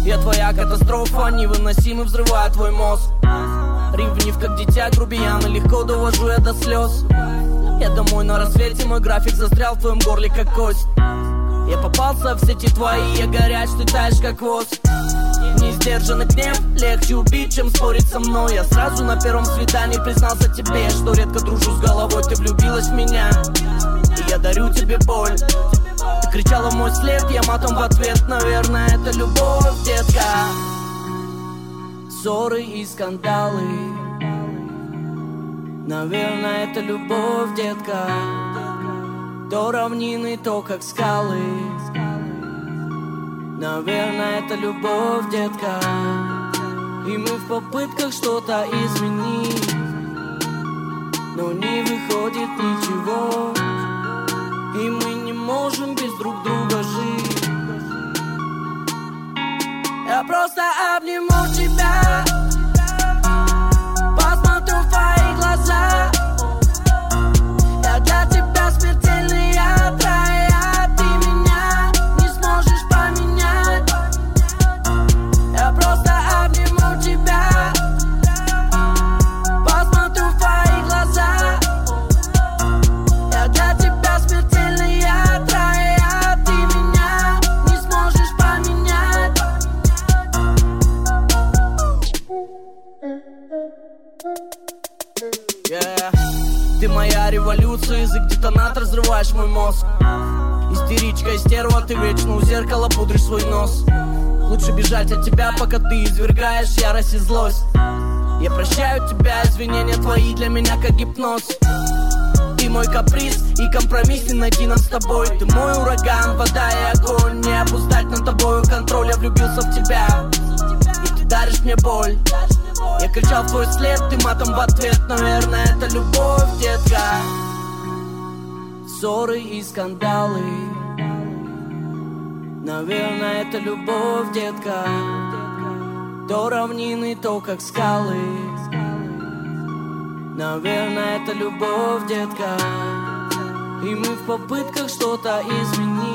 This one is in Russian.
Я твоя катастрофа, невыносимый взрывает твой мозг. Ревнив как дитя, грубиян, и легко довожу я до слез. Я домой на рассвете, мой график застрял в твоем горле как кость. Я попался в сети твои, я горяч, ты таешь как воск. Несдержанный гнев, легче убить, чем спорить со мной. Я сразу на первом свидании признался тебе, что редко дружу с головой, ты влюбилась в меня. И я дарю тебе боль. Ты кричала в мой след, я матом в ответ. Наверное, это любовь, детка. Ссоры и скандалы. Наверное, это любовь, детка. То равнины, то как скалы. Наверное, это любовь, детка. И мы в попытках что-то изменить, но не выходит ничего. И мы не можем без друг друга жить. Я просто обниму тебя, посмотрю в твои глаза. Я для тебя смертельный отряд, ты меня не сможешь поменять. Я просто обниму тебя, посмотрю в твои глаза. Я для тебя смертельный отряд, ты меня не сможешь поменять. Ты моя революция, язык детонатор, взрываешь мой мозг. Истеричка, истерва, ты вечно у зеркала пудришь свой нос. Лучше бежать от тебя, пока ты извергаешь ярость и злость. Я прощаю тебя, извинения твои для меня как гипноз. Ты мой каприз и компромисс, не найти нам с тобой. Ты мой ураган, вода и огонь, не обуздать над тобою контроль. Я влюбился в тебя, и ты даришь мне боль. Я кричал в твой след, ты матом в ответ. Наверное, это любовь, детка. Ссоры и скандалы. Наверное, это любовь, детка. То равнины, то как скалы. Наверное, это любовь, детка. И мы в попытках что-то изменить,